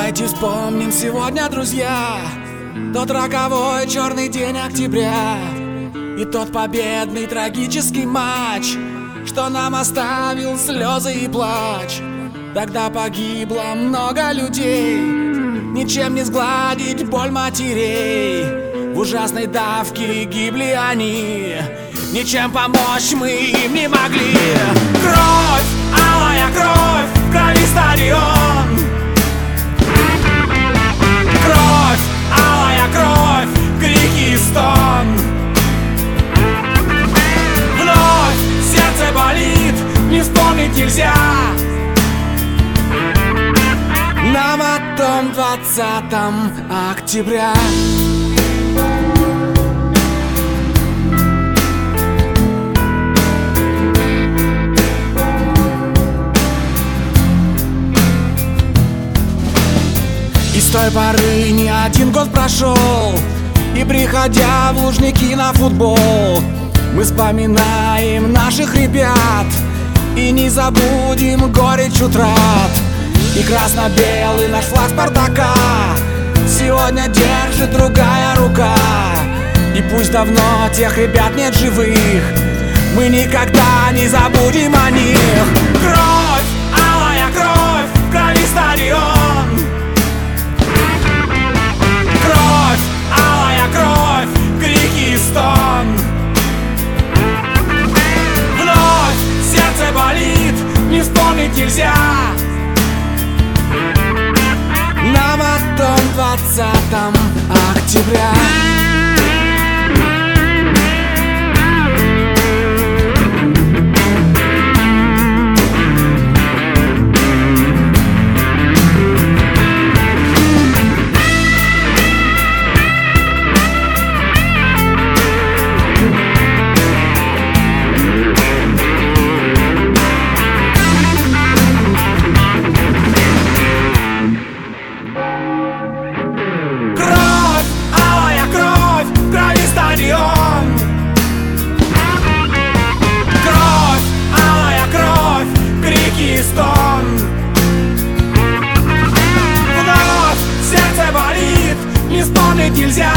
Давайте вспомним сегодня, друзья, тот роковой черный день октября и тот победный трагический матч, что нам оставил слезы и плач. Тогда погибло много людей, ничем не сгладить боль матерей. В ужасной давке гибли они, ничем помочь мы им не могли. Кровь, алая кровь, в крови стадион. Кровь, алая кровь, крики и стон. Вновь сердце болит, не вспомнить нельзя. Нам о том 20 октября. И с той поры не один год прошел, и приходя в Лужники на футбол, мы вспоминаем наших ребят и не забудем горечь утрат. И красно-белый наш флаг Спартака сегодня держит другая рука. И пусть давно тех ребят нет живых, мы никогда не забудем о них. Кровь, алая кровь, в крови стадион. Кровь, алая кровь, крики и стон. Вновь сердце болит, не вспомнить нельзя. Нам о том 20 октября. Вновь сердце болит, не вспомнить нельзя.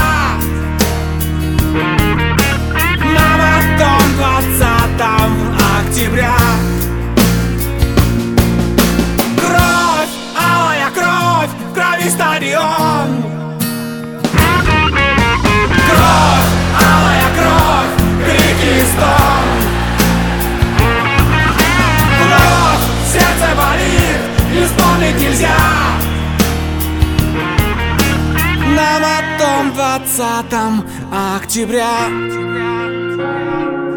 Нам о том 20 октября. Кровь, алая кровь, в крови стадион. Кровь, алая кровь, крики и стон. Вновь сердце болит, не вспомнить нельзя. Нам о том 20 октября.